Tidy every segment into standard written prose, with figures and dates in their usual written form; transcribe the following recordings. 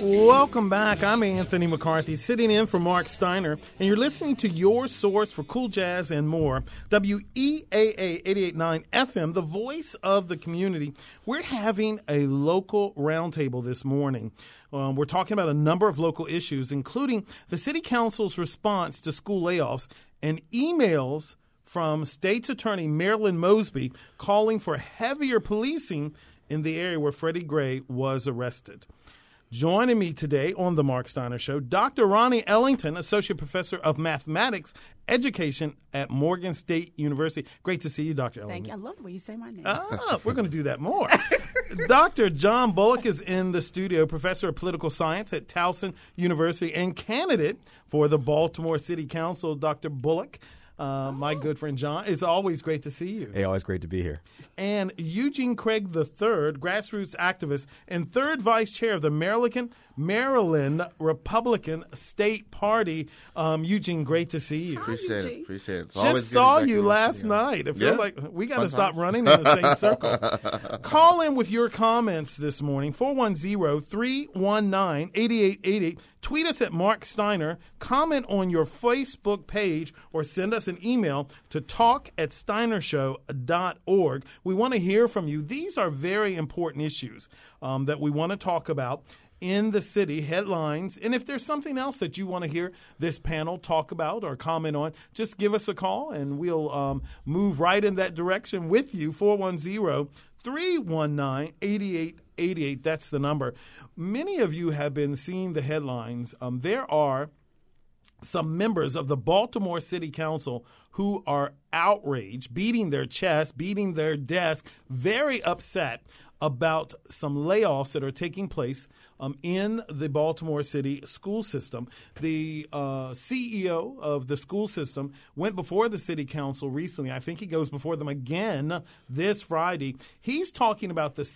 Welcome back. I'm Anthony McCarthy, sitting in for Mark Steiner, and you're listening to your source for cool jazz and more, WEAA 88.9 FM, the voice of the community. We're having a local roundtable this morning. We're talking about a number of local issues, including the City Council's response to school layoffs and emails from State's Attorney Marilyn Mosby calling for heavier policing in the area where Freddie Gray was arrested. Joining me today on the Mark Steiner Show, Dr. Ronnie Ellington, Associate Professor of Mathematics Education at Morgan State University. Great to see you, Dr. Ellington. Thank you. I love the way you say my name. We're going to do that more. Dr. John Bullock is in the studio, Professor of Political Science at Towson University and candidate for the Baltimore City Council. Dr. Bullock, my good friend John, it's always great to see you. Hey, always great to be here. And Eugene Craig III, grassroots activist and third vice chair of the Maryland Republican State Party. Eugene, great to see you. Appreciate it. It's Just saw you last night. It feels like we got to stop running in the same circles. Call in with your comments this morning, 410-319-8888. Tweet us at Mark Steiner. Comment on your Facebook page or send us an email to talk@steinershow.org. We want to hear from you. These are very important issues that we want to talk about in the city, headlines. And if there's something else that you want to hear this panel talk about or comment on, just give us a call and we'll move right in that direction with you, 410-319-8888. That's the number. Many of you have been seeing the headlines. There are some members of the Baltimore City Council who are outraged, beating their chest, beating their desk, very upset about some layoffs that are taking place in the Baltimore City school system. The CEO of the school system went before the City Council recently. I think he goes before them again this Friday. He's talking about the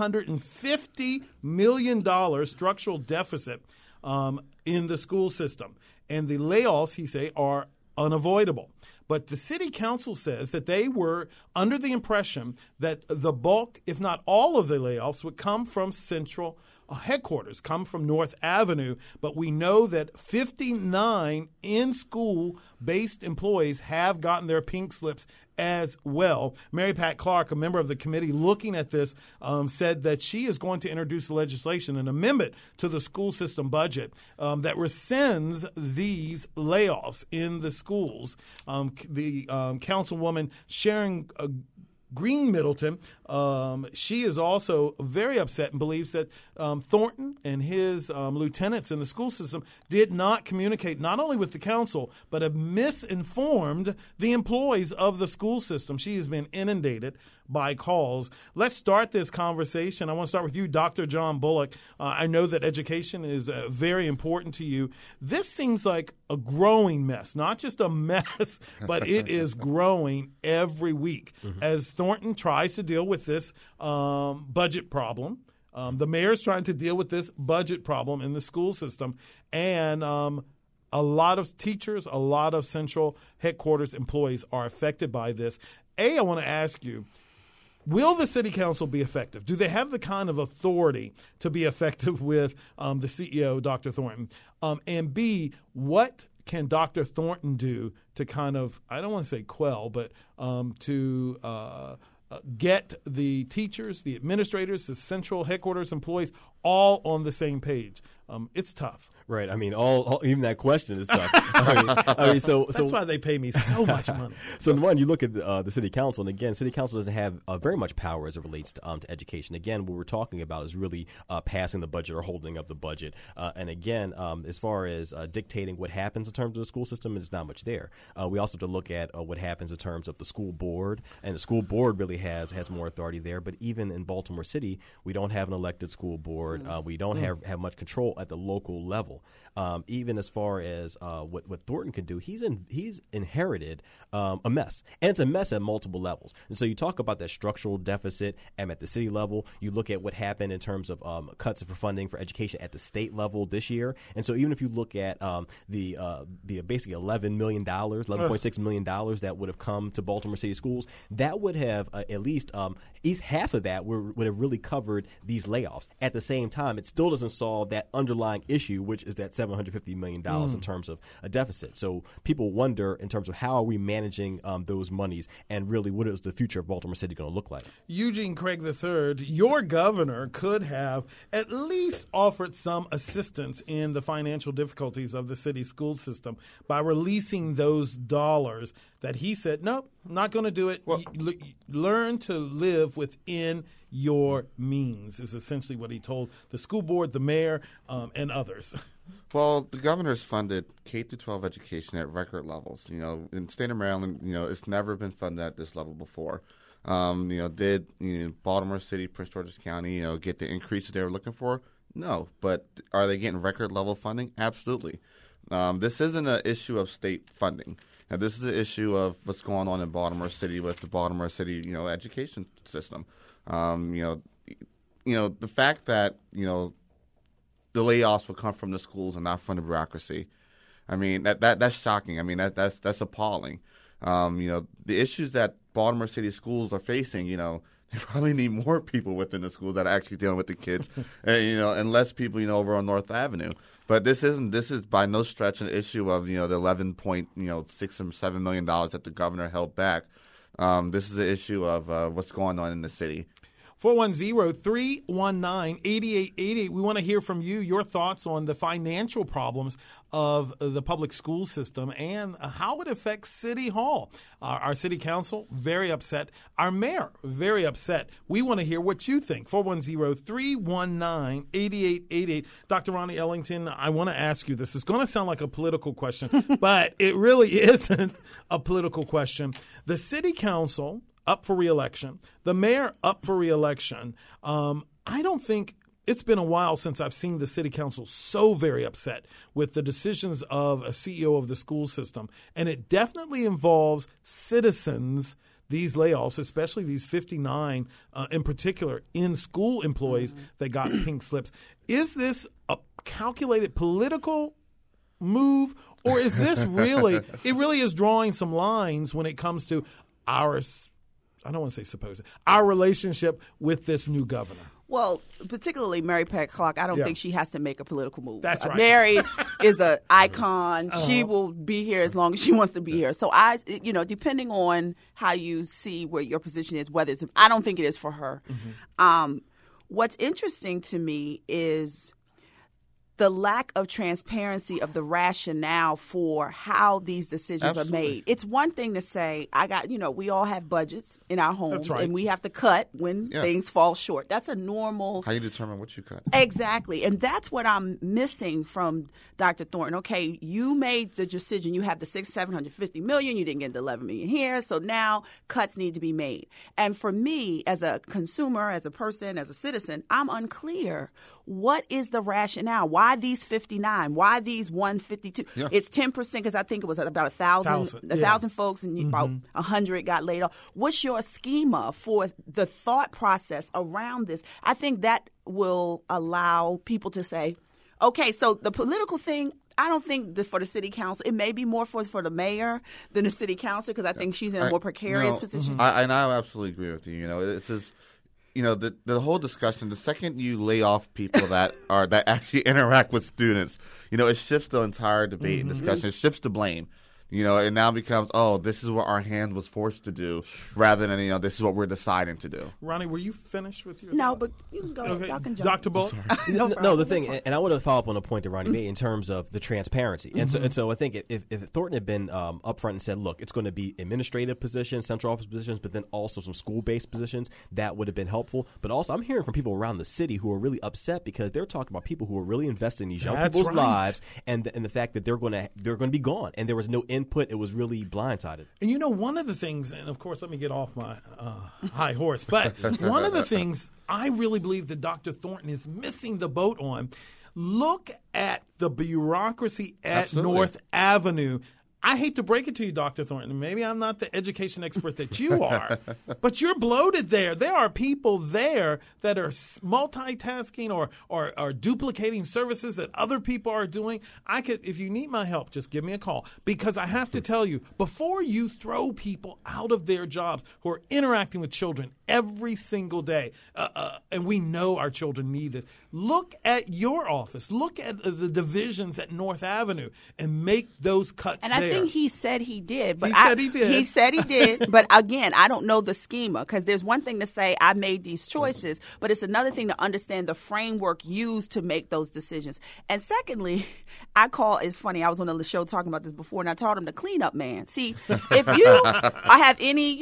$750 million structural deficit in the school system. And the layoffs, he say, are unavoidable. But the City Council says that they were under the impression that the bulk, if not all of the layoffs, would come from central headquarters, come from North Avenue. But we know that 59 in-school-based employees have gotten their pink slips as well. Mary Pat Clark, a member of the committee looking at this, said that she is going to introduce legislation, an amendment to the school system budget that rescinds these layoffs in the schools. The councilwoman Sharon Green Middleton, she is also very upset and believes that Thornton and his lieutenants in the school system did not communicate not only with the council, but have misinformed the employees of the school system. She has been inundated by calls. Let's start this conversation. I want to start with you, Dr. John Bullock. I know that education is very important to you. This seems like a growing mess, not just a mess, but it is growing every week as Thornton tries to deal with this budget problem. The mayor's trying to deal with this budget problem in the school system. And a lot of teachers, a lot of central headquarters employees are affected by this. I want to ask you, will the City Council be effective? Do they have the kind of authority to be effective with the CEO, Dr. Thornton? And B, what can Dr. Thornton do to kind of, I don't want to say quell, but to get the teachers, the administrators, the central headquarters employees all on the same page? It's tough. Right. I mean, even that question is tough. I mean, so that's why they pay me so much money. So, one, you look at the City Council, and again, City Council doesn't have very much power as it relates to education. Again, what we're talking about is really passing the budget or holding up the budget. And again, as far as dictating what happens in terms of the school system, there's not much there. We also have to look at what happens in terms of the school board, and the school board really has more authority there. But even in Baltimore City, we don't have an elected school board. We don't have much control at the local level. Even as far as what Thornton can do, he's inherited a mess, and it's a mess at multiple levels. And so you talk about that structural deficit at the city level. You look at what happened in terms of cuts for funding for education at the state level this year. And so even if you look at the basically $11 million, $11.6 million that would have come to Baltimore City schools, that would have at least half of that would have really covered these layoffs. At the same same time, it still doesn't solve that underlying issue, which is that $750 million in terms of a deficit. So people wonder in terms of how are we managing those monies, and really what is the future of Baltimore City going to look like? Eugene Craig III, your governor could have at least offered some assistance in the financial difficulties of the city school system by releasing those dollars that he said, nope, not going to do it. Well, learn to live within your means is essentially what he told the school board, the mayor, and others. Well, the governor's funded K-12 education at record levels. In the state of Maryland, it's never been funded at this level before. Did Baltimore City, Prince George's County, get the increases they were looking for? No. But are they getting record level funding? Absolutely. This isn't an issue of state funding. Now, this is an issue of what's going on in Baltimore City with the Baltimore City, education system. The fact that, the layoffs will come from the schools and not from the bureaucracy. I mean, that's shocking. I mean, that's appalling. The issues that Baltimore City schools are facing, they probably need more people within the schools that are actually dealing with the kids, and less people, over on North Avenue. But this is by no stretch an issue of, the $11.6 or $7 million that the governor held back. This is an issue of what's going on in the city. 410-319-8888. We want to hear from you, your thoughts on the financial problems of the public school system and how it affects City Hall. Our city council, very upset. Our mayor, very upset. We want to hear what you think. 410-319-8888. Dr. Ronnie Ellington, I want to ask you this. It's going to sound like a political question, but it really isn't a political question. The city council up for re-election, the mayor up for re-election. I don't think it's been a while since I've seen the city council so very upset with the decisions of a CEO of the school system. And it definitely involves citizens, these layoffs, especially these 59 in particular in school employees that got pink slips. Is this a calculated political move, or is this really, it really is drawing some lines when it comes to I don't want to say supposed, our relationship with this new governor? Well, particularly Mary Pat Clark, I don't think she has to make a political move. That's right. Mary is an icon. She will be here as long as she wants to be here. So depending on how you see where your position is, whether it's, I don't think it is for her. What's interesting to me is the lack of transparency of the rationale for how these decisions are made. It's one thing to say, we all have budgets in our homes, and we have to cut when things fall short. That's a normal. How you determine what you cut? Exactly. And that's what I'm missing from Dr. Thornton. Okay, you made the decision. You have the $750 million. You didn't get the $11 million here. So now cuts need to be made. And for me, as a consumer, as a person, as a citizen, I'm unclear. What is the rationale? Why these 59? Why these 152? Yeah. It's 10% because I think it was about 1,000 folks, and about 100 got laid off. What's your schema for the thought process around this? I think that will allow people to say, okay, so the political thing, I don't think for the city council. It may be more for the mayor than the city council because I think she's in a more precarious position. I absolutely agree with you. This is. The whole discussion, the second you lay off people that actually interact with students, it shifts the entire debate and discussion. It shifts the blame. It now becomes, this is what our hand was forced to do, rather than, this is what we're deciding to do. Ronnie, were you finished with your No, but you can go ahead. Y'all can jump. Dr. Bull? No, the thing, and I want to follow up on a point that Ronnie made in terms of the transparency. And so I think if Thornton had been upfront and said, look, it's going to be administrative positions, central office positions, but then also some school-based positions, that would have been helpful. But also I'm hearing from people around the city who are really upset because they're talking about people who are really invested in these young people's lives and the fact that they're going to be gone. And there was no input. It was really blindsided. And one of the things, and of course, let me get off my high horse, but one of the things I really believe that Dr. Thornton is missing the boat on, look at the bureaucracy at North Avenue. I hate to break it to you, Dr. Thornton. Maybe I'm not the education expert that you are, but you're bloated there. There are people there that are multitasking or duplicating services that other people are doing. If you need my help, just give me a call, because I have to tell you, before you throw people out of their jobs who are interacting with children every single day, and we know our children need this, look at your office, look at the divisions at North Avenue, and make those cuts and there. I think he said he did. But He said he did. He said he did. But again, I don't know the schema, because there's one thing to say I made these choices, but it's another thing to understand the framework used to make those decisions. And secondly, it's funny, I was on the show talking about this before, and I called him the cleanup man. See, if I have any,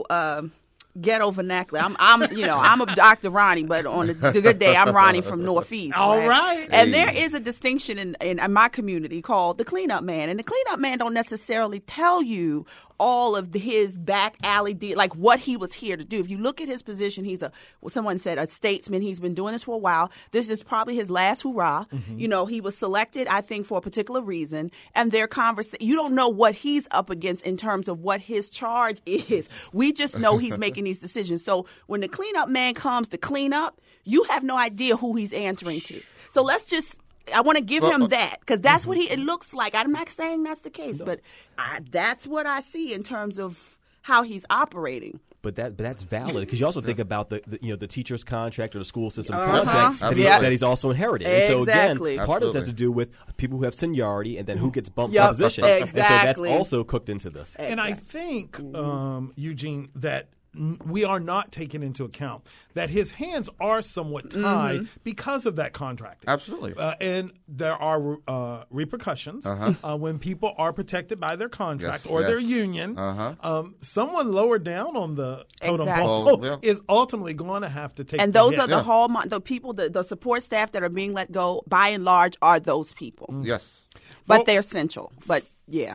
ghetto vernacular. I'm a Dr. Ronnie, but on the good day, I'm Ronnie from Northeast. All right. And there is a distinction in my community called the cleanup man. And the cleanup man don't necessarily tell you all of his back alley like what he was here to do. If you look at his position, he's someone said a statesman. He's been doing this for a while. This is probably his last hurrah. Mm-hmm. He was selected, I think, for a particular reason. And their you don't know what he's up against in terms of what his charge is. We just know he's making these decisions. So when the cleanup man comes to clean up, you have no idea who he's answering to. So I want to give him that, because that's what it looks like. I'm not saying that's the case, but that's what I see in terms of how he's operating. But that's valid, because you also think about the teacher's contract or the school system contract that he's also inherited. And so again, part of this has to do with people who have seniority and then who gets bumped up positions. Exactly. And so that's also cooked into this. Exactly. And I think, Eugene, that we are not taking into account that his hands are somewhat tied because of that contract. Absolutely. And there are repercussions when people are protected by their contract or their union. Someone lower down on the totem pole is ultimately going to have to take and the those hit. are the people, the support staff that are being let go, by and large, are those people. Yes. But they're essential. But, yeah.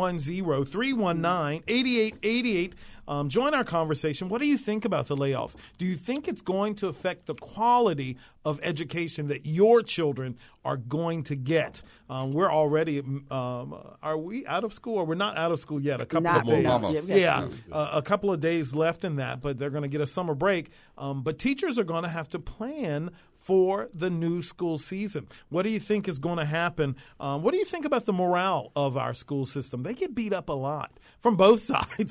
410-319-8888. Join our conversation. What do you think about the layoffs? Do you think it's going to affect the quality of education that your children are going to get? We're already are we out of school, or we're not out of school yet? A couple of days. A couple of days left in that, but they're going to get a summer break. But teachers are going to have to plan for the new school season. What do you think is going to happen? What do you think about the morale of our school system? They get beat up a lot from both sides.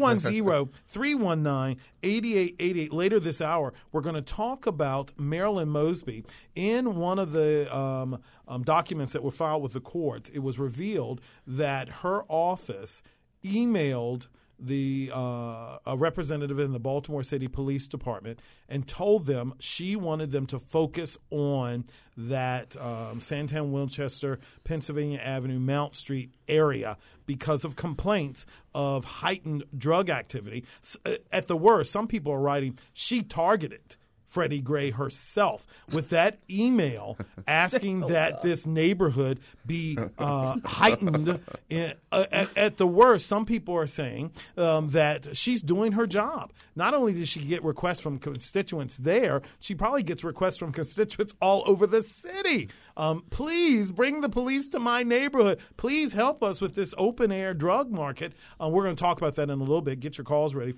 410-319-8888. Later this hour, we're going to talk about Marilyn Mosby. In one of the documents that were filed with the court, it was revealed that her office emailed a representative in the Baltimore City Police Department and told them she wanted them to focus on that Santan Winchester, Pennsylvania Avenue, Mount Street area because of complaints of heightened drug activity. At the worst, some people are writing she targeted Freddie Gray herself with that email asking that this neighborhood be heightened. At the worst, some people are saying that she's doing her job. Not only does she get requests from constituents there, she probably gets requests from constituents all over the city. Please bring the police to my neighborhood. Please help us with this open-air drug market. We're going to talk about that in a little bit. Get your calls ready,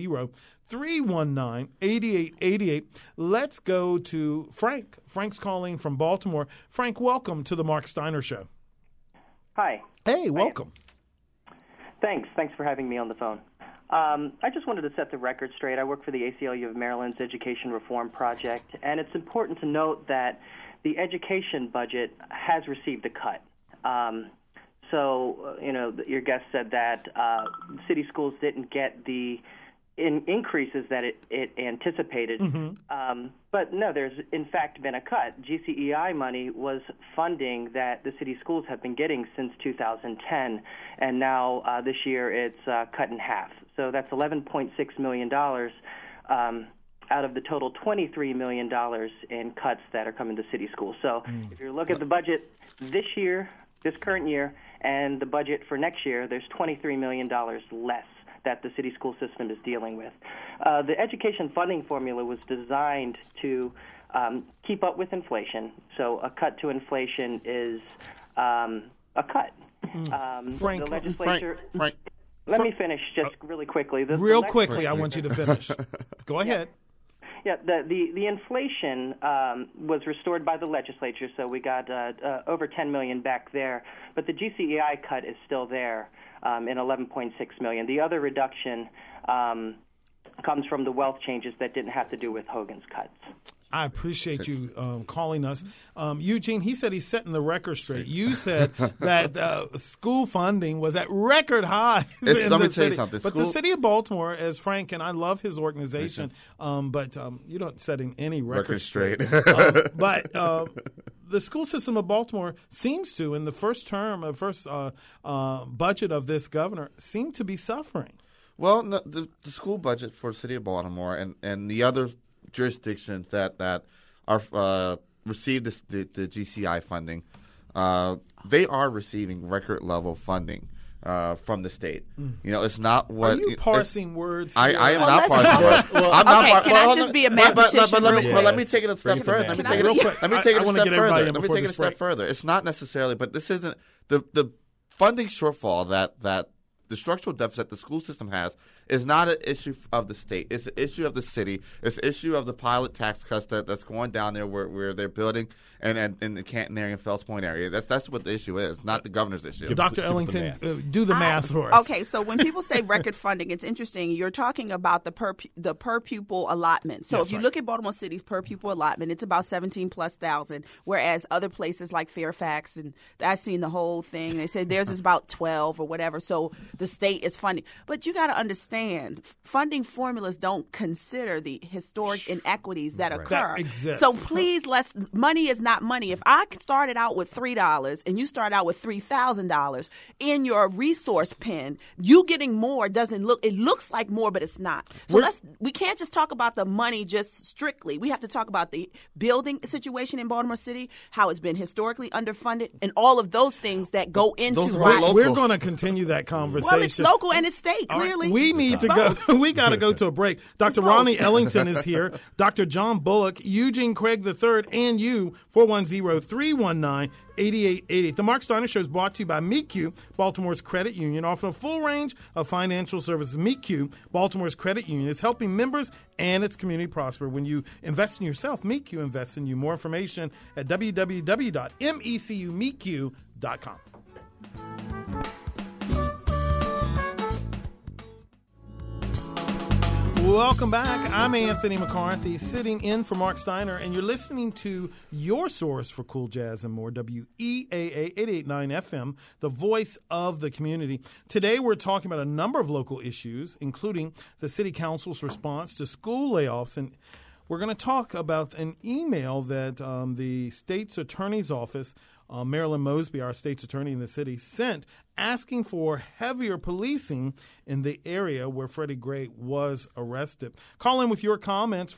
410-319-8888. Let's go to Frank. Frank's calling from Baltimore. Frank, welcome to the Mark Steiner Show. Hi. Hey, welcome. Thanks for having me on the phone. I just wanted to set the record straight. I work for the ACLU of Maryland's Education Reform Project, and it's important to note that the education budget has received a cut. Your guest said that city schools didn't get the increases that it anticipated. But no, there's in fact been a cut. GCEI money was funding that the city schools have been getting since 2010, and now this year it's cut in half. So that's $11.6 million out of the total $23 million in cuts that are coming to city schools. So if you look at the budget this current year, and the budget for next year, there's $23 million less that the city school system is dealing with. The education funding formula was designed to keep up with inflation. So a cut to inflation is a cut. Frank, the legislature. Frank. Let me finish just really quickly. Real quickly, I want you to finish. Go ahead. Yeah, the inflation was restored by the legislature, so we got over $10 million back there. But the GCEI cut is still there in $11.6 million. The other reduction comes from the wealth changes that didn't have to do with Hogan's cuts. I appreciate you calling us. Eugene, he said he's setting the record straight. You said that school funding was at record highs in let me the tell you city. something. But the city of Baltimore, as Frank, and I love his organization, but you don't setting any record straight. But the school system of Baltimore seems to, in the first budget of this governor, seem to be suffering. Well, no, the school budget for the city of Baltimore and the other jurisdictions that are receive the GCI funding, they are receiving record level funding from the state. You know, it's not what. Are you parsing words? I am not parsing words. I'm not. Can I just be a mathematician? Let me take it a step further. Let me take it a step further. It's not necessarily, but this isn't the funding shortfall that the structural deficit the school system has is not an issue of the state. It's an issue of the city. It's an issue of the pilot tax cuts that's going down there where they're building and in the Canton area and Fells Point area. That's what the issue is, not the governor's issue. Dr. Ellington, do the math for us. Okay, so when people say record funding, it's interesting. You're talking about the per pupil allotment. So if you look at Baltimore City's per pupil allotment, it's about 17,000+, whereas other places like Fairfax, and I've seen the whole thing, they say theirs is about 12 or whatever. So the state is funding. But you got to understand, funding formulas don't consider the historic inequities that occur. That exists. So please, money is not money. If I started out with $3 and you start out with $3,000 in your resource pen, you getting more it looks like more, but it's not. So we can't just talk about the money just strictly. We have to talk about the building situation in Baltimore City, how it's been historically underfunded, and all of those things that go into why. We're going to continue that conversation. Well, it's local and it's state, clearly. Right. We need to go. We got to go to a break. Dr. Ronnie Ellington is here. Dr. John Bullock, Eugene Craig III, and you, 410-319-8888. The Mark Steiner Show is brought to you by MECU, Baltimore's credit union, offering a full range of financial services. MECU, Baltimore's credit union, is helping members and its community prosper. When you invest in yourself, MECU invests in you. More information at www.mecumecu.com. Welcome back. I'm Anthony McCarthy, sitting in for Mark Steiner, and you're listening to your source for cool jazz and more, WEAA 889 FM, the voice of the community. Today we're talking about a number of local issues, including the City Council's response to school layoffs, and we're going to talk about an email that the state's attorney's office, Marilyn Mosby, our state's attorney in the city, sent asking for heavier policing in the area where Freddie Gray was arrested. Call in with your comments,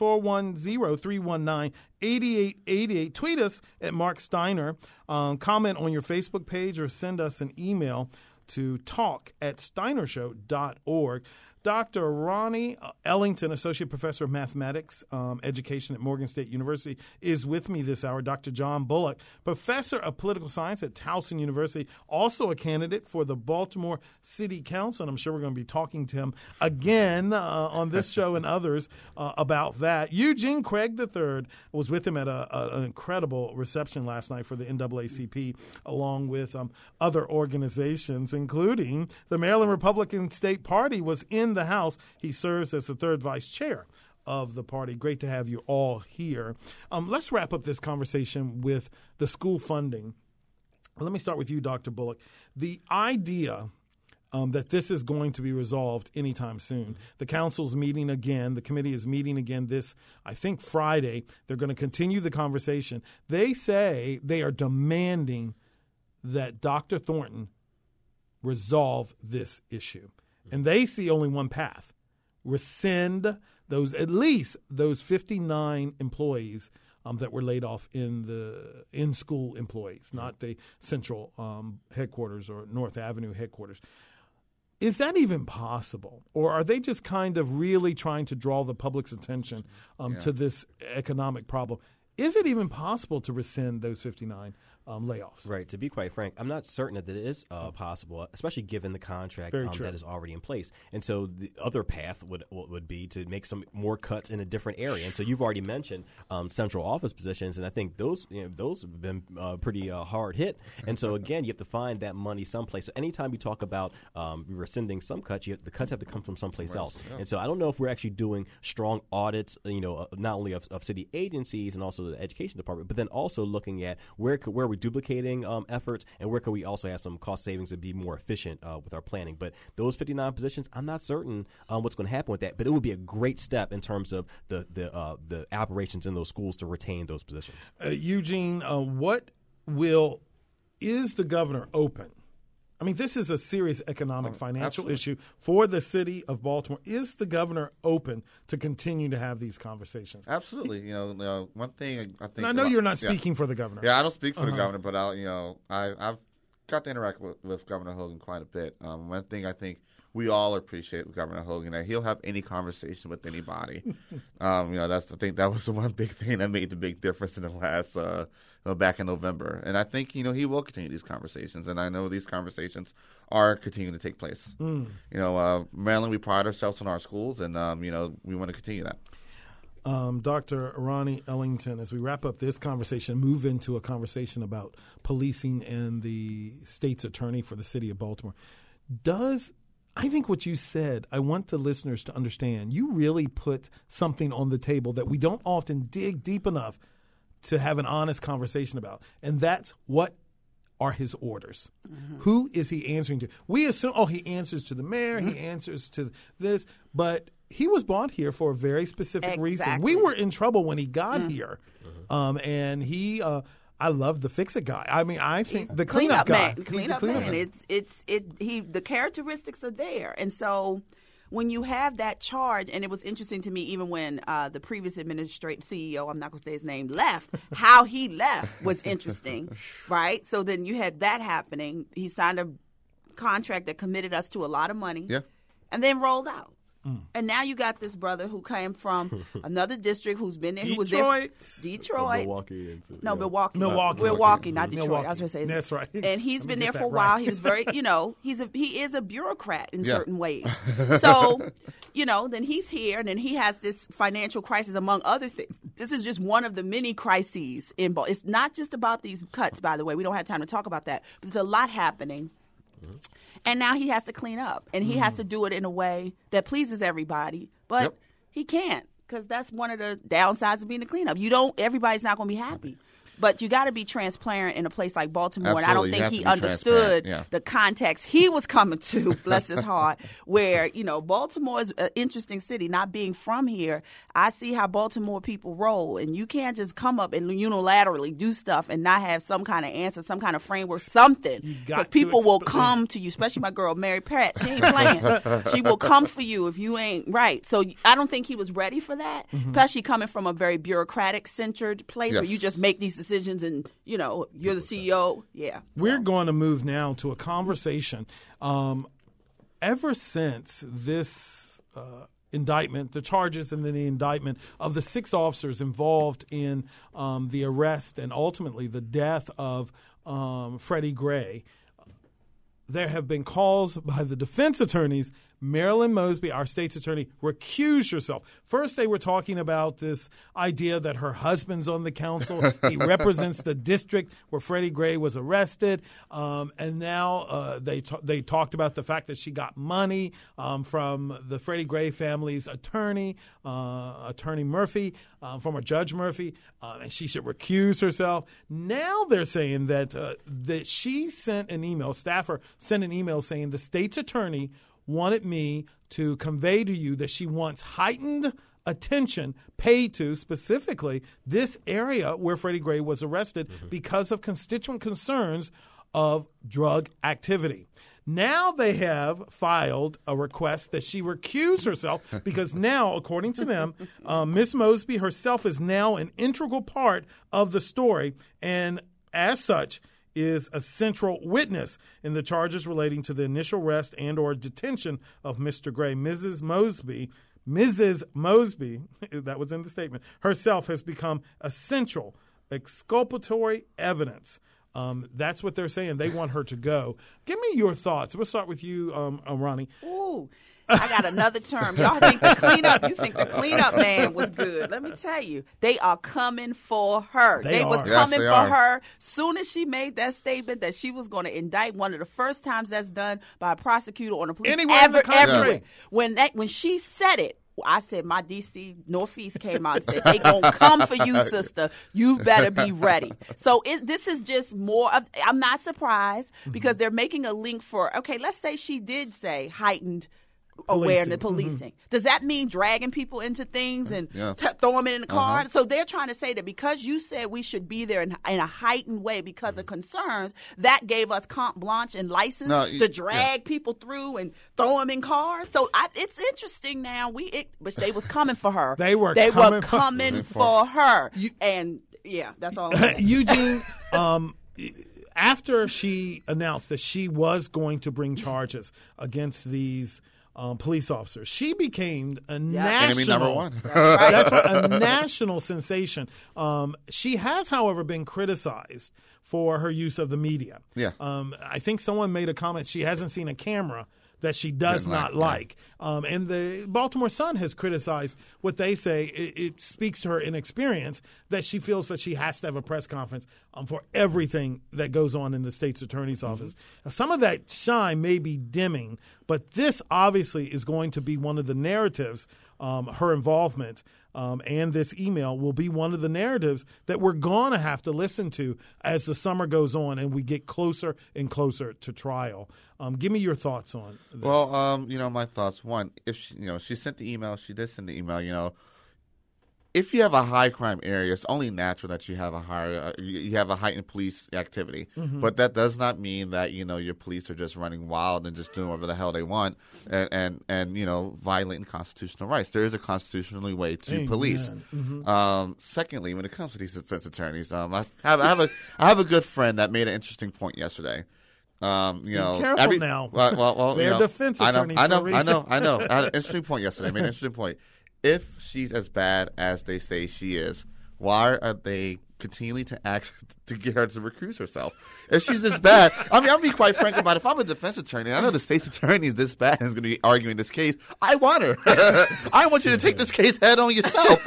410-319-8888. Tweet us at Mark Steiner. Comment on your Facebook page or send us an email to talk@steinershow.org. Dr. Ronnie Ellington, Associate Professor of Mathematics Education at Morgan State University, is with me this hour. Dr. John Bullock, Professor of Political Science at Towson University, also a candidate for the Baltimore City Council, and I'm sure we're going to be talking to him again on this show and others about that. Eugene Craig III was with him at an incredible reception last night for the NAACP, along with other organizations, including the Maryland Republican State Party was in the House. He serves as the third vice chair of the party. Great to have you all here. Let's wrap up this conversation with the school funding. Let me start with you, Dr. Bullock. The idea that this is going to be resolved anytime soon. The council's meeting again. The committee is meeting again this, I think, Friday. They're going to continue the conversation. They say they are demanding that Dr. Thornton resolve this issue. And they see only one path: rescind at least those 59 employees that were laid off in school employees, not the central headquarters or North Avenue headquarters. Is that even possible? Or are they just kind of really trying to draw the public's attention to this economic problem? Is it even possible to rescind those 59 layoffs. Right. To be quite frank, I'm not certain that it is possible, especially given the contract that is already in place. And so the other path would be to make some more cuts in a different area. And so you've already mentioned central office positions, and I think those have been pretty hard hit. And so again, you have to find that money someplace. So anytime you talk about rescinding some cuts, the cuts have to come from someplace else. Yeah. And so I don't know if we're actually doing strong audits, not only of city agencies and also the education department, but then also looking at where we duplicating efforts, and where could we also have some cost savings to be more efficient with our planning. But those 59 positions, I'm not certain what's going to happen with that, but it would be a great step in terms of the operations in those schools to retain those positions. Eugene, is the governor open? I mean, this is a serious economic, financial issue for the city of Baltimore. Is the governor open to continue to have these conversations? Absolutely. One thing I think. And I know you're not speaking for the governor. Yeah, I don't speak for the governor, but I've got to interact with Governor Hogan quite a bit. One thing I think we all appreciate with Governor Hogan, that he'll have any conversation with anybody. I think that was the one big thing that made the big difference in the last back in November. And I think he will continue these conversations, and I know these conversations are continuing to take place. Maryland, we pride ourselves on our schools, and we want to continue that. Dr. Ronnie Ellington, as we wrap up this conversation, move into a conversation about policing and the state's attorney for the city of Baltimore. I think what you said, I want the listeners to understand, you really put something on the table that we don't often dig deep enough to have an honest conversation about, and that's what are his orders. Mm-hmm. Who is he answering to? We assume, he answers to the mayor, he answers to this, but he was brought here for a very specific reason. We were in trouble when he got here, and he I love the fix-it guy. I mean, I think the cleanup guy. Cleanup man. The characteristics are there. And so when you have that charge, and it was interesting to me even when the previous administrative CEO, I'm not going to say his name, left, how he left was interesting, right? So then you had that happening. He signed a contract that committed us to a lot of money and then rolled out. And now you got this brother who came from another district who's been there. Detroit. Milwaukee. Milwaukee, not Detroit. Milwaukee. I was going to say that's right. And he's been there for a while. He was very, he is a bureaucrat in certain ways. So, then he's here, and then he has this financial crisis among other things. This is just one of the many crises in Baltimore. It's not just about these cuts, by the way. We don't have time to talk about that. But there's a lot happening. And now he has to clean up, and he has to do it in a way that pleases everybody, but he can't, because that's one of the downsides of being a cleanup. Everybody's not going to be happy. But you got to be transparent in a place like Baltimore, and I don't think he understood the context he was coming to, bless his heart, where, Baltimore is an interesting city. Not being from here, I see how Baltimore people roll, and you can't just come up and unilaterally do stuff and not have some kind of answer, some kind of framework, something. Because people will come to you, especially my girl, Mary Pratt. She ain't playing. She will come for you if you ain't right. So I don't think he was ready for that, especially coming from a very bureaucratic-centered place where you just make these decisions and, you're the CEO. Yeah. We're going to move now to a conversation. Ever since this indictment, the charges and then the indictment of the 6 officers involved in the arrest and ultimately the death of Freddie Gray, there have been calls by the defense attorneys. Marilyn Mosby, our state's attorney, recused herself. First, they were talking about this idea that her husband's on the council. He represents the district where Freddie Gray was arrested. And now they talked about the fact that she got money from the Freddie Gray family's attorney, Attorney Murphy, former Judge Murphy, and she should recuse herself. Now they're saying that she sent an email, staffer sent an email saying the state's attorney wanted me to convey to you that she wants heightened attention paid to specifically this area where Freddie Gray was arrested because of constituent concerns of drug activity. Now they have filed a request that she recuse herself because now, according to them, Ms. Mosby herself is now an integral part of the story, and as such is a central witness in the charges relating to the initial arrest and or detention of Mr. Gray. Mrs. Mosby, that was in the statement, herself has become essential exculpatory evidence That's what they're saying. They want her to go. Give me your thoughts. We'll start with you, Ronnie. Ooh, I got another term. Y'all think the cleanup? You think the cleanup man was good? Let me tell you, they are coming for her. They was coming for her. Soon as she made that statement that she was going to indict, one of the first times that's done by a prosecutor on a police Anywhere in the country. When she said it, I said my D.C. Northeast came out and said, they going to come for you, sister. You better be ready. So this is just more of, I'm not surprised because they're making a link for, okay, let's say she did say heightened awareness, policing. Does that mean dragging people into things and throw them in the car? So they're trying to say that because you said we should be there in a heightened way because of concerns, that gave us carte blanche and license to drag people through and throw them in cars. So it's interesting now. But they was coming for her. They were coming for her. And that's all. Eugene, after she announced that she was going to bring charges against these police officers, she became a national enemy number one. That's right, a national sensation. She has, however, been criticized for her use of the media. Yeah. I think someone made a comment. She hasn't seen a camera that she does not like. And the Baltimore Sun has criticized what they say it speaks to her inexperience, that she feels that she has to have a press conference for everything that goes on in the state's attorney's office. Now, some of that shine may be dimming, but this obviously is going to be one of the narratives, her involvement and this email will be one of the narratives that we're going to have to listen to as the summer goes on and we get closer and closer to trial. Give me your thoughts on this. Well, my thoughts. One, if she sent the email, she did send the email. If you have a high crime area, it's only natural that you have a heightened police activity. But that does not mean that your police are just running wild and just doing whatever the hell they want and violating constitutional rights. There is a constitutional way to police. Secondly, when it comes to these defense attorneys, I have a good friend that made an interesting point yesterday. Be careful now. Well, they're defense attorneys. I know. I had an interesting point yesterday. I made an interesting point. If she's as bad as they say she is, why are they continually to ask to get her to recuse herself? If she's this bad, I'll be quite frank about it. If I'm a defense attorney, I know the state's attorney is this bad and is going to be arguing this case. I want her. I want you to take this case head on yourself.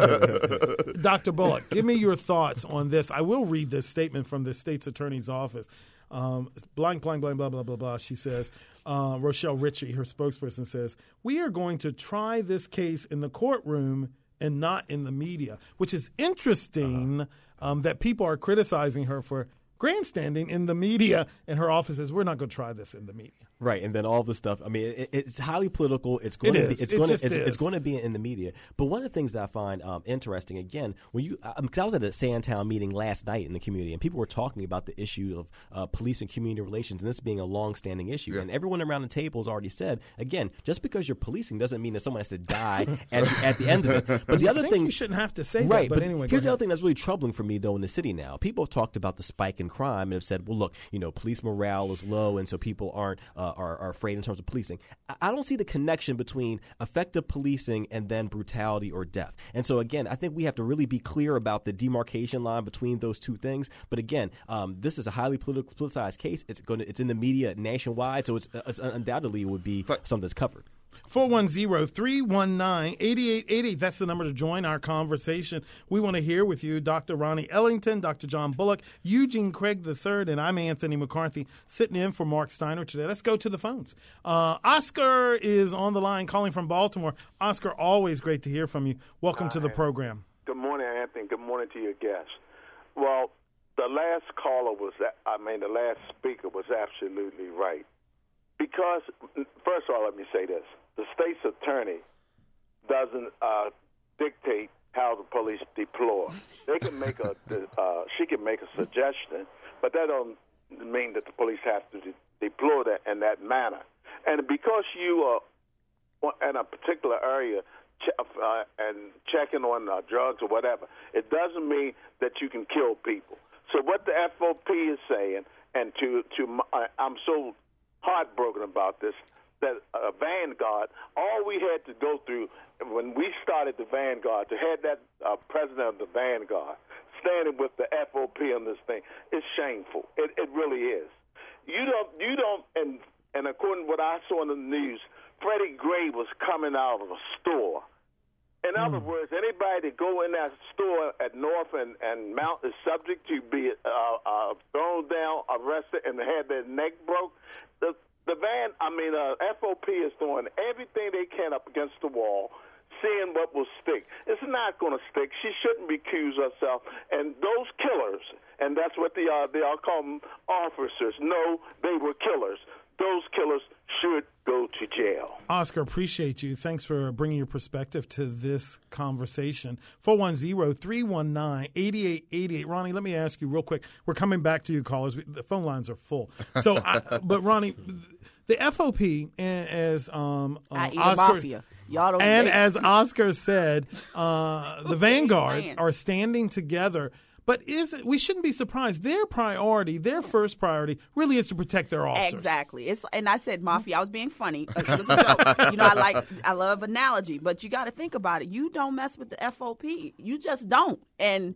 Dr. Bullock, give me your thoughts on this. I will read this statement from the state's attorney's office. Blank, blah, blah, blah, blah. She says, Rochelle Ritchie, her spokesperson, says, we are going to try this case in the courtroom and not in the media, which is interesting that people are criticizing her for grandstanding in the media, and her office says, we're not going to try this in the media. Right, and then all the stuff. It's highly political. It's going to be in the media. But one of the things that I find interesting, again, when I was at a Sandtown meeting last night in the community, and people were talking about the issue of police and community relations, and this being a long-standing issue. Yeah. And everyone around the table has already said, again, just because you're policing doesn't mean that someone has to die at the end of it. But the other thing, you shouldn't have to say right, that. But anyway, here's the other thing that's really troubling for me, though, in the city now. People have talked about the spike in crime and have said, well, look, police morale is low, and so people aren't are afraid in terms of policing. I don't see the connection between effective policing and then brutality or death. And so, again, I think we have to really be clear about the demarcation line between those two things. But again, this is a highly politicized case. It's in the media nationwide, so it's undoubtedly would be something that's covered. 410-319-8888. That's the number to join our conversation. We want to hear with you, Dr. Ronnie Ellington, Dr. John Bullock, Eugene Craig III, and I'm Anthony McCarthy, sitting in for Mark Steiner today. Let's go to the phones. Oscar is on the line calling from Baltimore. Oscar, always great to hear from you. Welcome to the program. Good morning, Anthony. Good morning to your guests. Well, the last speaker was absolutely right. Because, first of all, let me say this. The state's attorney doesn't dictate how the police deploy. They can make she can make a suggestion, but that don't mean that the police have to deploy that in that manner. And because you are in a particular area and checking on drugs or whatever, it doesn't mean that you can kill people. So what the FOP is saying, and I'm so heartbroken about this, that Vanguard, all we had to go through when we started the Vanguard, to have that president of the Vanguard standing with the FOP on this thing. It's shameful. It really is. You don't, and according to what I saw in the news, Freddie Gray was coming out of a store. In other words, anybody that go in that store at North and Mount is subject to be thrown down, arrested, and have their neck broke. FOP is doing everything they can up against the wall, seeing what will stick. It's not going to stick. She shouldn't recuse herself. And those killers, and that's what they are called them officers. No, they were killers. Those killers should go to jail. Oscar, appreciate you. Thanks for bringing your perspective to this conversation. 410-319-8888. Ronnie, let me ask you real quick. We're coming back to you, callers. The phone lines are full. So, but Ronnie, the FOP, as Oscar, mafia. Y'all don't as Oscar said, the Vanguard are standing together. But we shouldn't be surprised. Their first priority, really is to protect their officers. Exactly. And I said mafia. I was being funny. It was a joke. I love analogy, but you got to think about it. You don't mess with the FOP. You just don't. And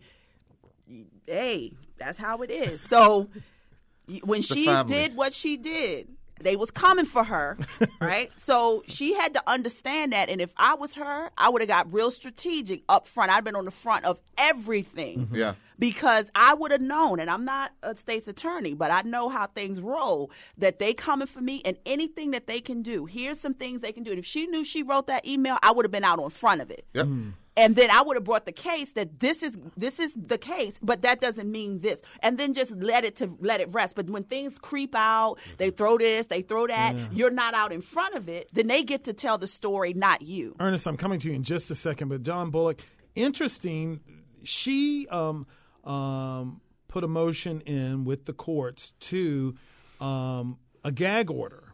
hey, that's how it is. So when she did what she did, they was coming for her, right? So she had to understand that. And if I was her, I would have got real strategic up front. I'd been on the front of everything. Yeah. Because I would have known, and I'm not a state's attorney, but I know how things roll, that they coming for me and anything that they can do. Here's some things they can do. And if she knew she wrote that email, I would have been out on front of it. Yep. And then I would have brought the case that this is the case, but that doesn't mean this. And then just let it rest. But when things creep out, they throw this, they throw that, you're not out in front of it, then they get to tell the story, not you. Ernest, I'm coming to you in just a second, but John Bullock, interesting, she put a motion in with the courts to a gag order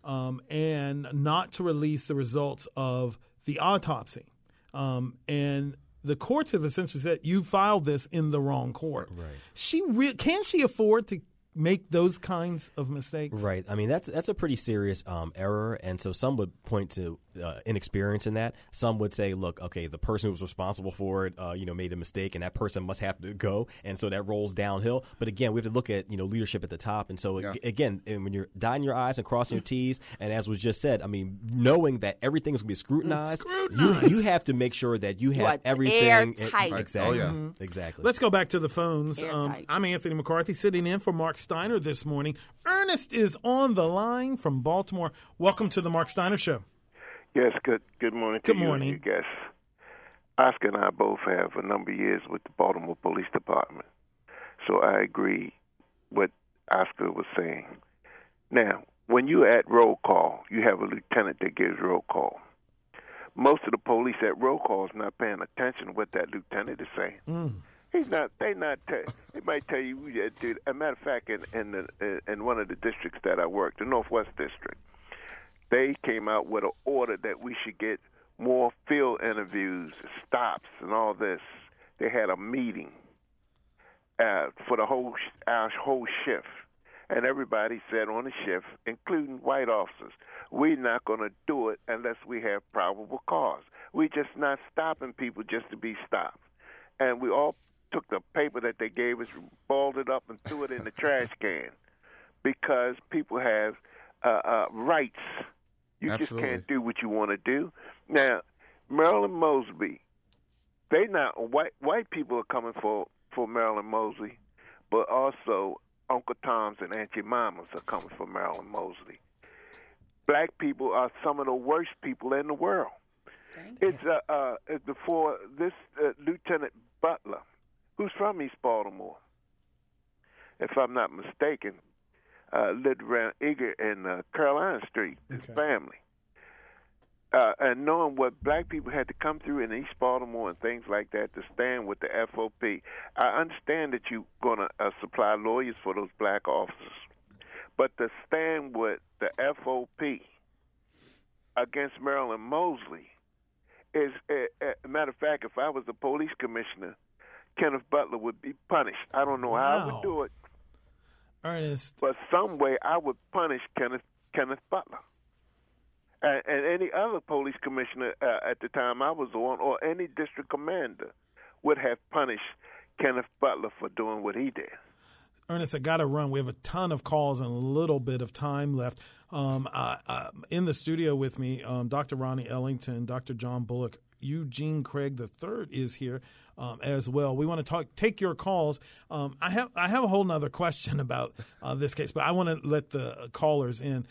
and not to release the results of the autopsy. And the courts have essentially said, you filed this in the wrong court. Right. Can she afford to make those kinds of mistakes? Right. I mean, that's a pretty serious error. And so some would point to inexperience in that. Some would say, look, okay, the person who was responsible for it, made a mistake, and that person must have to go. And so that rolls downhill. But again, we have to look at, leadership at the top. And so, again, when you're dotting your I's and crossing your T's, and as was just said, I mean, knowing that everything is going to be scrutinized, you have to make sure that you have everything. Airtight. Exactly. Oh, yeah. Exactly. Let's go back to the phones. Airtight. I'm Anthony McCarthy, sitting in for Mark Steiner this morning. Ernest is on the line from Baltimore. Welcome to the Mark Steiner Show. Yes, good morning to you and your guests. Oscar and I both have a number of years with the Baltimore Police Department, so I agree what Oscar was saying. Now, when you're at roll call, you have a lieutenant that gives roll call. Most of the police at roll call is not paying attention to what that lieutenant is saying. He's not. They might tell you. Dude, as a matter of fact, in one of the districts that I worked, the Northwest District, they came out with an order that we should get more field interviews, stops, and all this. They had a meeting for the our whole shift, and everybody said on the shift, including white officers, we're not going to do it unless we have probable cause. We're just not stopping people just to be stopped. And we all took the paper that they gave us, balled it up, and threw it in the trash can because people have rights. You Absolutely. just can't do what you want to do. Now, Marilyn Mosby, they not white people are coming for Marilyn Mosby, but also Uncle Tom's and Aunt Jemima's are coming for Marilyn Mosby. Black people are some of the worst people in the world. It's before this Lieutenant Butler, who's from East Baltimore, if I'm not mistaken, lived around Eager and Carolina Street, his family. And knowing what black people had to come through in East Baltimore and things like that to stand with the FOP, I understand that you're going to supply lawyers for those black officers. But to stand with the FOP against Marilyn Mosley is, a matter of fact, if I was the police commissioner, Kenneth Butler would be punished. I don't know how I would do it. Ernest. But some way I would punish Kenneth Butler. And any other police commissioner at the time I was on, or any district commander, would have punished Kenneth Butler for doing what he did. Ernest, I got to run. We have a ton of calls and a little bit of time left. In the studio with me, Dr. Ronnie Ellington, Dr. John Bullock, Eugene Craig III is here as well. We want to take your calls. I have a whole nother question about this case, but I want to let the callers in.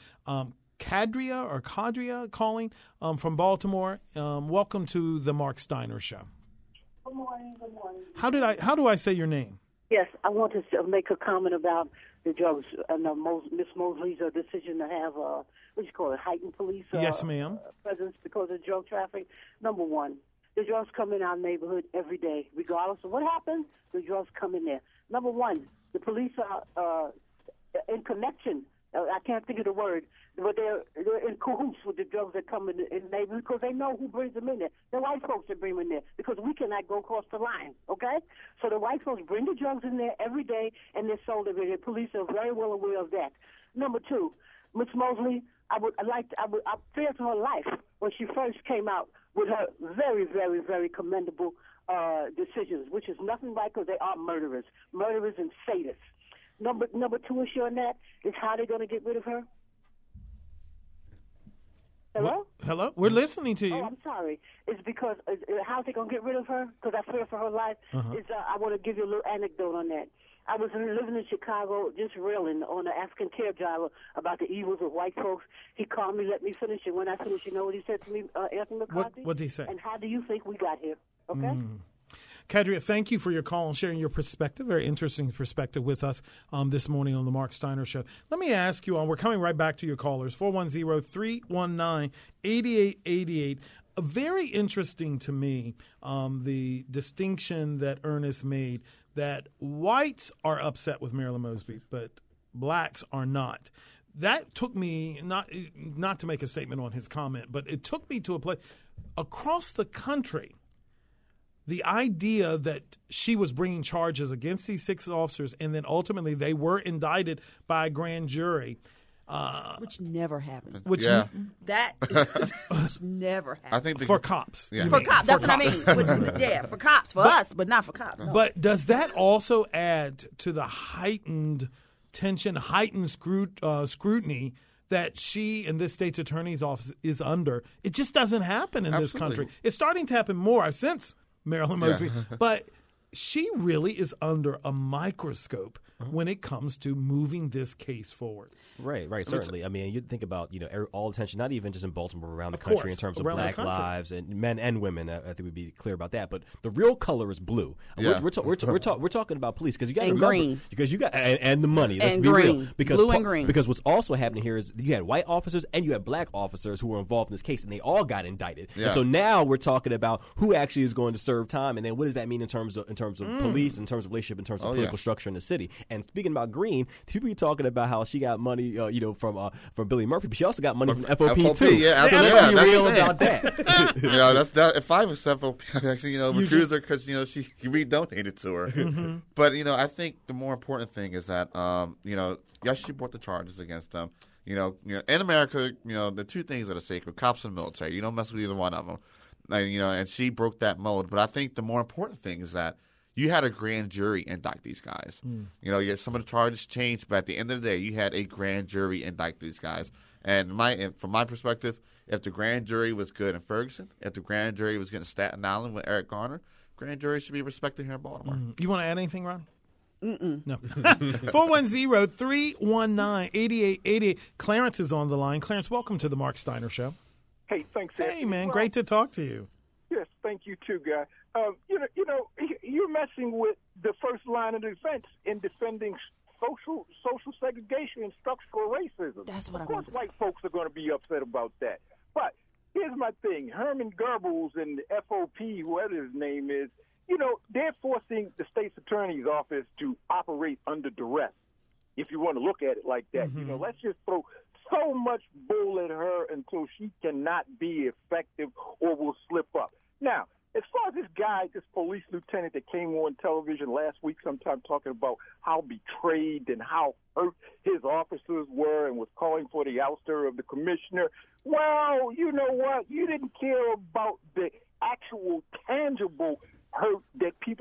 Kadria calling from Baltimore. Welcome to the Mark Steiner Show. Good morning. Good morning. How do I say your name? Yes, I want to make a comment about the drugs and Miss Mosley's decision to have heightened police yes, ma'am. Presence because of drug trafficking. Number one, the drugs come in our neighborhood every day, regardless of what happens. The drugs come in there. Number one, the police are in connection. I can't think of the word, but they're in cahoots with the drugs that come in the neighborhood because they know who brings them in there. The white folks that bring them in there because we cannot go across the line, okay? So the white folks bring the drugs in there every day, and they're sold every day. Police are very well aware of that. Number two, Miss Mosley, I feared for her life when she first came out with her very, very, very commendable decisions, which is nothing right because they are murderers and sadists. Number two issue on that is how they're going to get rid of her. Hello? Hello? We're listening to you. Oh, I'm sorry. It's because how's they going to get rid of her? Because I fear for her life. I want to give you a little anecdote on that. I was living in Chicago, just reeling on an African cab driver about the evils of white folks. He called me, let me finish it. When I finished, you know what he said to me, Anthony McCarthy? What did he say? And how do you think we got here? Okay? Kadria, thank you for your call and sharing your perspective, very interesting perspective with us this morning on the Mark Steiner Show. Let me ask you, we're coming right back to your callers, 410-319-8888. Very interesting to me, the distinction that Ernest made, that whites are upset with Marilyn Mosby, but blacks are not. That took me, not to make a statement on his comment, but it took me to a place across the country. The idea that she was bringing charges against these 6 officers and then ultimately they were indicted by a grand jury. Which never happens. Which never happens. I think for cops. Yeah. For cops, that's what I mean. For cops, for us, but not for cops. No. But does that also add to the heightened tension, heightened scrutiny that she and this state's attorney's office is under? It just doesn't happen in this country. It's starting to happen more since Marilyn Mosby, but she really is under a microscope when it comes to moving this case forward. Right, certainly. I mean, you think about, all attention, not even just in Baltimore, around the country in terms of black lives and men and women. I think we'd be clear about that. But the real color is blue. Yeah. We're talking about police because you got to remember green. Because you got and the money. Let's and be green. real. Because blue and green. Because what's also happening here is you had white officers and you had black officers who were involved in this case, and they all got indicted. Yeah. And so now we're talking about who actually is going to serve time, and then what does that mean in terms of police, in terms of relationship, in terms of political structure in the city. And speaking about green, people be talking about how she got money, from Billy Murphy, but she also got money from FOP too. Yeah, so let's be real about that. If I was FOP, I'd actually, recruit her because we donated to her. Mm-hmm. But I think the more important thing is that yes, she brought the charges against them. In America, the two things that are sacred: cops and military. You don't mess with either one of them. And she broke that mold. But I think the more important thing is that you had a grand jury indict these guys. Some of the charges changed, but at the end of the day, you had a grand jury indict these guys. And from my perspective, if the grand jury was good in Ferguson, if the grand jury was good in Staten Island with Eric Garner, grand jury should be respected here in Baltimore. You want to add anything, Ron? No. 410-319-8888. Clarence is on the line. Clarence, welcome to the Mark Steiner Show. Hey, thanks, Anthony. Hey, man, great to talk to you. Yes, thank you too, guy. You're messing with the first line of defense in defending social segregation and structural racism. That's what of course, white folks are going to be upset about that. But here's my thing: Herman Goebbels and the FOP, whoever his name is, they're forcing the state's attorney's office to operate under duress. If you want to look at it like that, let's just throw so much bull at her until she cannot be effective or will slip up. Now, as far as this police lieutenant that came on television last week sometime talking about how betrayed and how hurt his officers were and was calling for the ouster of the commissioner, well, you know what? You didn't care about the actual tangible hurt that people can feel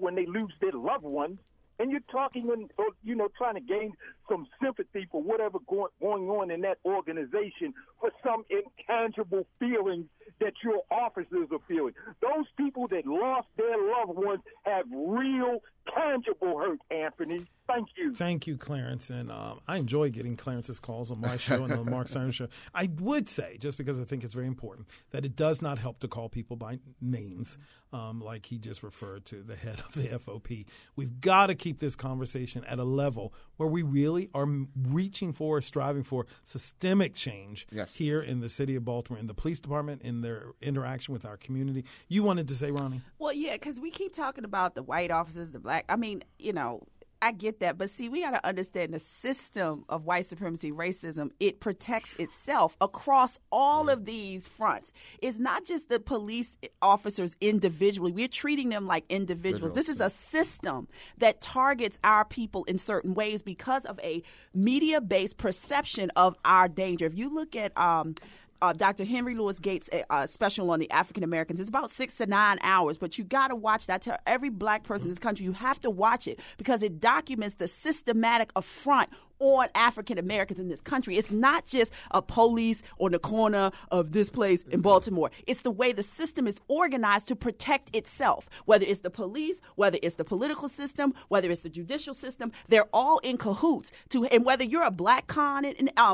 when they lose their loved ones. And you're talking, trying to gain some sympathy for whatever going on in that organization for some intangible feelings that your officers are feeling. Those people that lost their loved ones have real, tangible hurt, Anthony. Thank you. Thank you, Clarence. And I enjoy getting Clarence's calls on my show and on the Mark Steiner Show. I would say, just because I think it's very important, that it does not help to call people by names like he just referred to, the head of the FOP. We've got to keep this conversation at a level where we really are reaching for, striving for systemic change here in the city of Baltimore, in the police department, in their interaction with our community. You wanted to say, Ronnie? Well, yeah, because we keep talking about the white officers, the black. I mean, I get that, but see, we got to understand the system of white supremacy, racism. It protects itself across all of these fronts. It's not just the police officers individually. We're treating them like individuals. This is a system that targets our people in certain ways because of a media-based perception of our danger. If you look at Dr. Henry Louis Gates' special on the African Americans. It's about 6 to 9 hours, but you got to watch that. To every black person in this country, you have to watch it because it documents the systematic affront on African Americans in this country. It's not just a police on the corner of this place in Baltimore. It's the way the system is organized to protect itself, whether it's the police, whether it's the political system, whether it's the judicial system. They're all in cahoots. And whether you're a black cog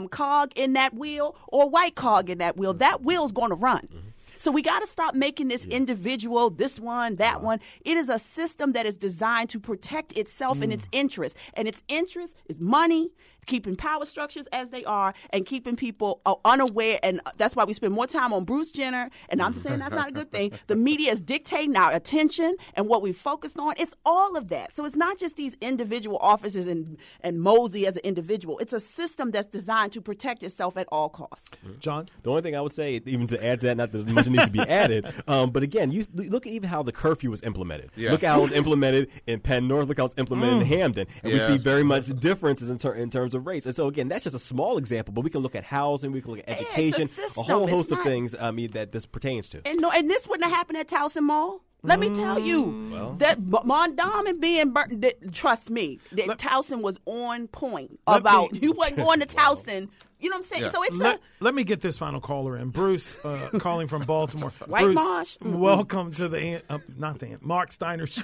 in that wheel or a white cog in that wheel's going to run. So we got to stop making this individual, this one, that one. It is a system that is designed to protect itself and its interests. And its interest is money, keeping power structures as they are, and keeping people unaware. And that's why we spend more time on Bruce Jenner. And I'm saying that's not a good thing. The media is dictating our attention and what we focused on. It's all of that. So it's not just these individual officers and Mosley as an individual. It's a system that's designed to protect itself at all costs. John? The only thing I would say, even to add to that, not that much needs to be added, but again, you look at even how the curfew was implemented. Yeah. Look how it was implemented in Penn North. Look how it was implemented in Hampden. And we see very much differences in terms of race. And so, again, that's just a small example, but we can look at housing, we can look at education, a whole host of things that this pertains to. And this wouldn't have happened at Towson Mall. Let me tell you that Mondam and being burnt. Trust me, that Towson was on point you wasn't going to Towson. You know what I'm saying? Yeah. So it's let me get this final caller in. Bruce, calling from Baltimore. White Bruce, Marsh. Welcome to the Mark Steiner Show.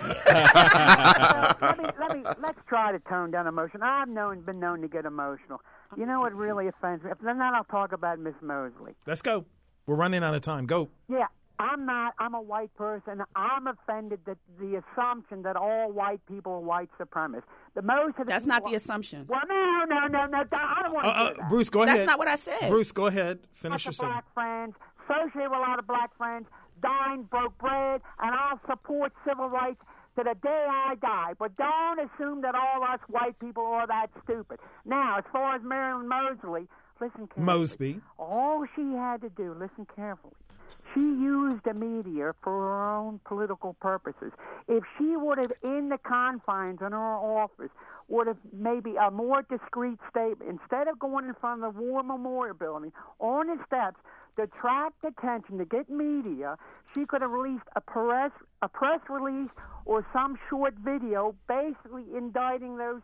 Let's try to tone down emotion. I've been known to get emotional. You know what really offends me? If then I'll talk about Miss Mosley. Let's go. We're running out of time. Go. Yeah. I'm a white person. I'm offended that the assumption that all white people are white supremacists. That's not the assumption. Well, no. I don't want to hear that. Bruce, go ahead. That's not what I said. Bruce, go ahead. Finish your sentence. Black friends, associated with a lot of black friends, dined, broke bread, and I'll support civil rights to the day I die. But don't assume that all us white people are that stupid. Now, as far as Marilyn Mosley, listen carefully. Mosby. All she had to do, listen carefully. She used the media for her own political purposes. If she would have, in the confines in her office, would have maybe a more discreet statement, instead of going in front of the War Memorial Building, on the steps, to attract attention, to get media, she could have released a press release or some short video basically indicting those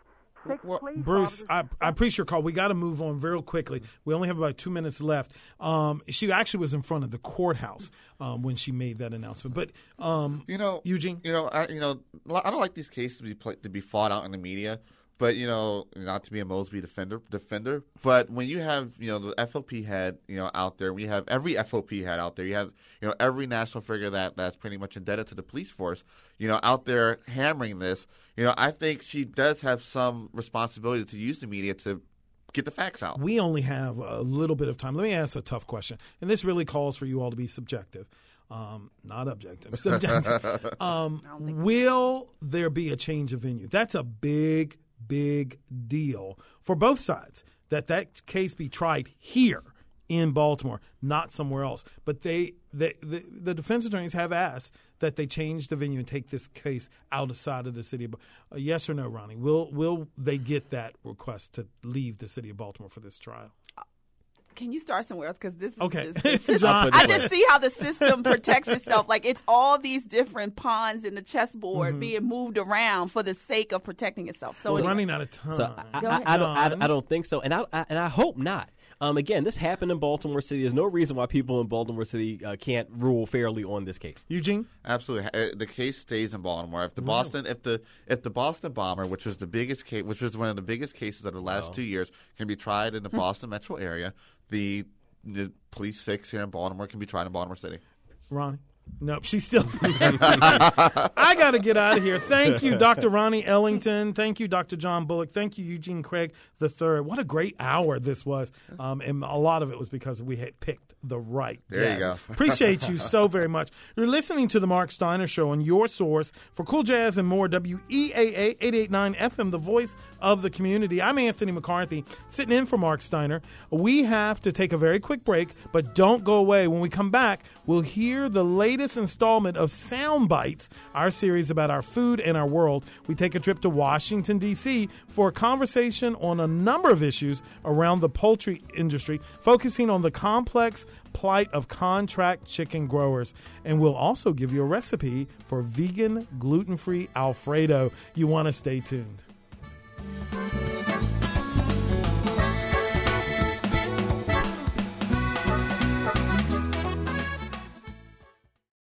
Bruce, I appreciate your call. We got to move on very quickly. We only have about 2 minutes left. She actually was in front of the courthouse when she made that announcement. But Eugene, I don't like these cases to be fought out in the media. But not to be a Mosby defender. But when you have the FOP head out there, we have every FOP head out there. You have every national figure that's pretty much indebted to the police force. Out there hammering this. I think she does have some responsibility to use the media to get the facts out. We only have a little bit of time. Let me ask a tough question, and this really calls for you all to be subjective. Not objective. Subjective. Will there be a change of venue? That's a big deal for both sides, that case be tried here in Baltimore, not somewhere else. But the defense attorneys have asked that they change the venue and take this case outside of the city. Yes or no, Ronnie? Will they get that request to leave the city of Baltimore for this trial? Can you start somewhere else? Because this is Okay. just the system. I just see how the system protects itself. Like it's all these different pawns in the chessboard being moved around for the sake of protecting itself. So we're running out of time. So I don't think so, and I hope not. Again, this happened in Baltimore City. There's no reason why people in Baltimore City can't rule fairly on this case. Eugene? Absolutely. The case stays in Baltimore. If the Boston bomber, which was one of the biggest cases of the last 2 years, can be tried in the Boston metro area, the police fix here in Baltimore can be tried in Baltimore City. Ronnie? Nope, she's still. I got to get out of here. Thank you, Dr. Ronnie Ellington. Thank you, Dr. John Bullock. Thank you, Eugene Craig III. What a great hour this was. And a lot of it was because we had picked the right There you go. Appreciate you so very much. You're listening to The Mark Steiner Show on your source for cool jazz and more, WEAA 889 FM, the voice of the community. I'm Anthony McCarthy, sitting in for Mark Steiner. We have to take a very quick break, but don't go away. When we come back, we'll hear the latest installment of Sound Bites, our series about our food and our world. We take a trip to Washington, D.C. for a conversation on a number of issues around the poultry industry, focusing on the complex plight of contract chicken growers. And we'll also give you a recipe for vegan, gluten-free Alfredo. You want to stay tuned.